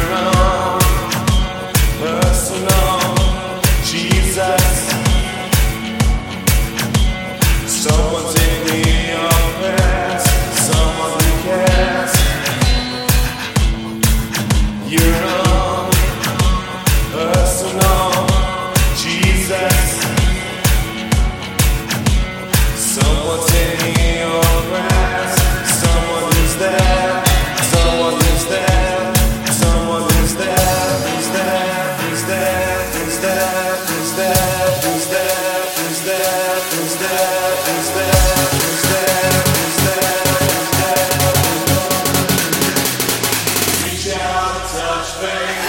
own personal Jesus. Someone take me your prayers, someone who cares. Your own personal Jesus. Someone take me your prayers, someone who's there, someone who's there, someone who's there, who's there, who's there, who's there, who's there, who's there, who's there, who's there, who's there, who's there, who's there, who's there. Reach out, touch faith.